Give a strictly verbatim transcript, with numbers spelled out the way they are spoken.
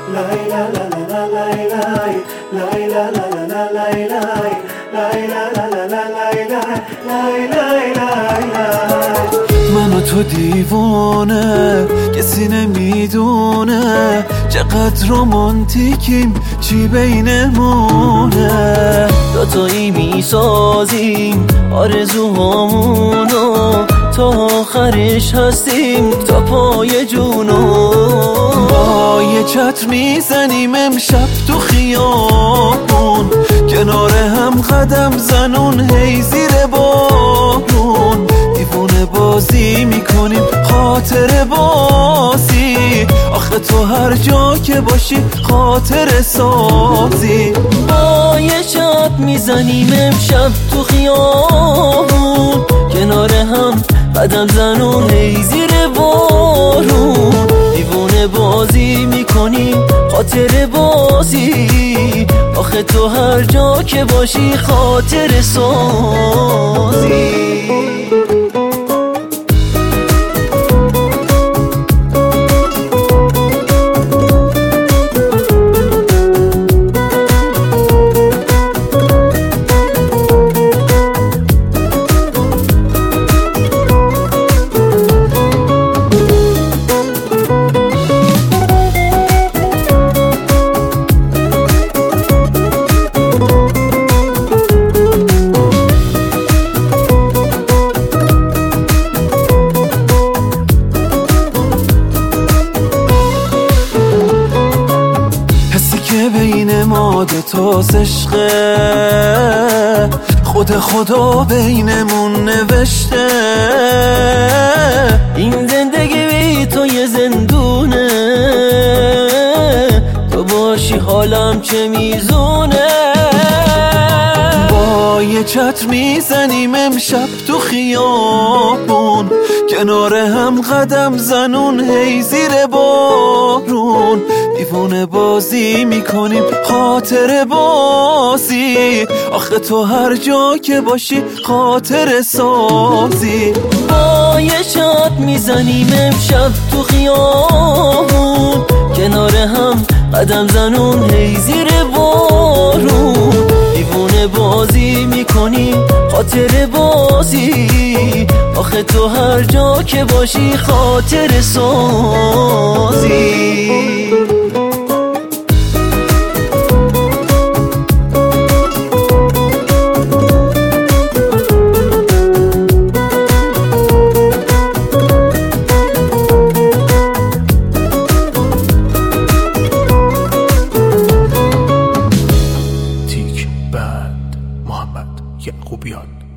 من و تو دیوانه کسی نمیدونه چقدر رومانتیکیم چی بینمونه، دوتایی میسازیم آرزوهامونو تا آخرش هستیم تا پای جونو. با یه چتر میزنیم امشب تو خیابون، کنار هم قدم زنون هی زیر بارون، دیوونه بازی میکنیم خاطر بازی، آخه تو هر جا که باشی خاطر سازی. با یه چتر میزنیم امشب تو خیابون، کنار هم قدم زنون هی زیر بارون، دیوونه بازی میکنیم خاطر بازی، آخه تو هر جا که باشی خاطر سازی. بین ما دوتاست عشقه، خود خدا بینمون نوشته، این زندگی بی تو یه زندونه، تو باشی حالم چه میزونه. با یه چتر میزنیم امشب تو خیابون، کنار هم قدم زنون هی زیر بارون، دیوونه بازی میکنیم خاطر بازی، آخه تو هر جا که باشی خاطر سازی. با یه چتر میزنیم امشب تو خیابون، کنار هم قدم زنون هی زیر بارون، دیوونه بازی میکنیم خاطر بازی، آخه تو هر جا که باشی خاطر سازی. تیک بند محمد یعقوبیان.